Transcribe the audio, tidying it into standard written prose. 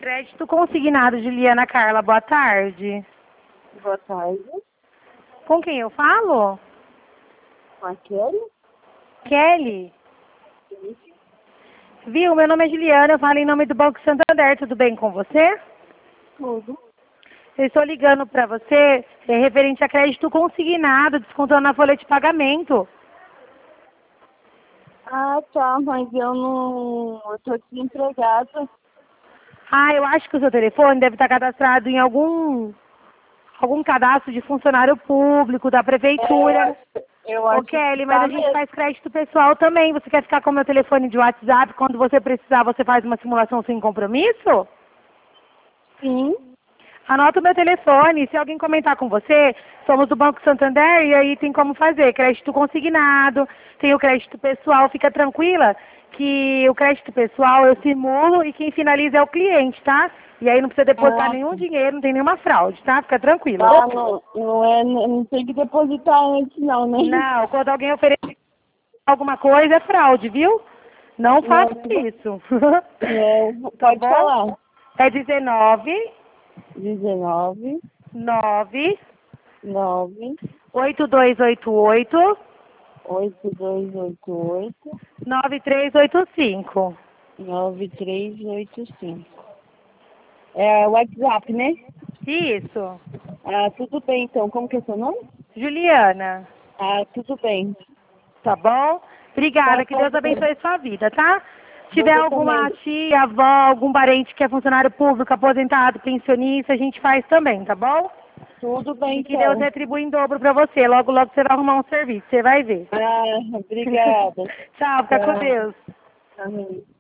Crédito consignado, Juliana Carla, boa tarde. Boa tarde. Com quem eu falo? Com a Kelly? Kelly. Viu, meu nome é Juliana, eu falo em nome do Banco Santander, tudo bem com você? Tudo. Eu estou ligando para você referente a crédito consignado, descontando na folha de pagamento. Ah, tá, mas eu não... Eu tô desempregada. Ah, eu acho que o seu telefone deve estar cadastrado em algum cadastro de funcionário público, da prefeitura. Eu Ô, acho Kelly, que mas tá a gente mesmo. faz crédito pessoal também. Você quer ficar com o meu telefone de WhatsApp? Quando você precisar, você faz uma simulação sem compromisso? Sim. Anota o meu telefone. Se alguém comentar com você, somos do Banco Santander e aí tem como fazer. Crédito consignado, tem o crédito pessoal. Fica tranquila que o crédito pessoal eu simulo e quem finaliza é o cliente, tá? E aí não precisa depositar Ah, nenhum dinheiro, não tem nenhuma fraude, tá? Fica tranquila. tá, não tem que depositar antes não, né? Não, quando alguém oferece alguma coisa é fraude, viu? Não faça Não, isso. Tá pode bom? falar. É 19 19, 9 9, 8288 8288, 9385. 9385. É o WhatsApp, né? Isso. Ah, tudo bem então. Como que é seu nome? Juliana, Ah, tudo bem. tá bom? Tá, Obrigada, que tá Deus bem. abençoe a sua vida, tá? Se tiver Você alguma também. tia, avó, algum parente que é funcionário público, aposentado, pensionista, a gente faz também, tá bom? Tudo bem E que Deus então. retribua em dobro pra você. Logo, logo você vai arrumar um serviço, você vai ver. Ah, obrigada. Tchau, fica com Tchau. Deus. Amém.